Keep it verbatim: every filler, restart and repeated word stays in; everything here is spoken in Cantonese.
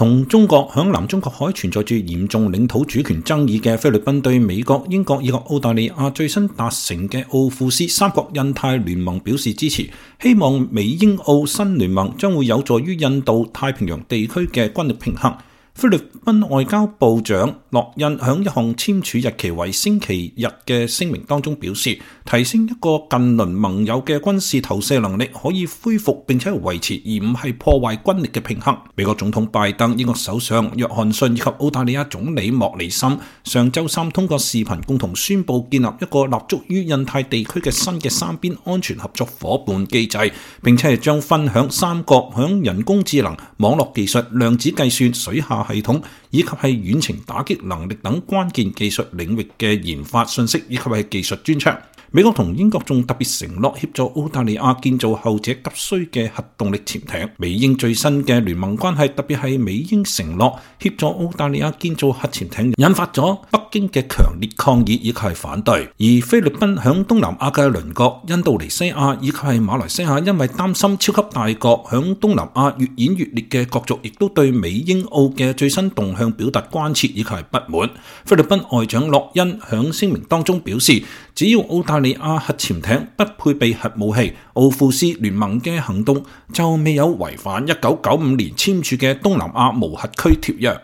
同中國響南中國海存在住嚴重領土主權爭議嘅菲律賓對美國、英國以及澳大利亞最新達成嘅奧庫斯三國印太聯盟表示支持，希望美英澳新聯盟將會有助於印度太平洋地區嘅軍力平衡。菲律賓外交部長洛恩響一項簽署日期為星期日嘅聲明當中表示，提升一個近鄰盟友嘅軍事投射能力可以恢復並且維持，而唔係破壞軍力嘅平衡。美國總統拜登、英國首相約翰遜以及澳大利亞總理莫里森上週三通過視頻共同宣布建立一個立足於印太地區嘅新嘅三邊安全合作伙伴機制，並且係將分享三國響人工智能、網絡技術、量子計算、水下系統以及係遠程打擊能力等關鍵技術領域嘅研發信息以及係技術專長。美國同英國仲特別承諾協助澳大利亞建造後者急需嘅核動力潛艇。美英最新嘅聯盟關係，特別係美英承諾協助澳大利亞建造核潛艇，引發咗北京嘅強烈抗議以及係反對。而菲律賓響東南亞嘅鄰國印度尼西亞以及係馬來西亞，因為擔心超級大國響東南亞越演越烈嘅角逐，亦都對美英澳嘅最新動向表達關切以及係不滿。菲律賓外長洛恩響聲明當中表示，只要澳大利亞核潛艇不配備核武器，奧庫斯聯盟嘅行動就未有違反一九九五年簽署嘅東南亞無核區條約。